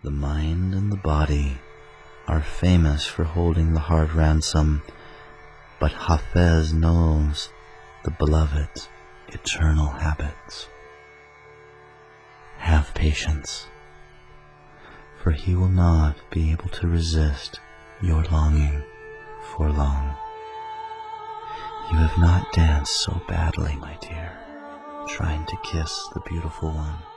The mind and the body are famous for holding the heart ransom, but Hafez knows the beloved's eternal habits. Have patience, for he will not be able to resist your longing for long. You have not danced so badly, my dear, trying to kiss the beautiful one.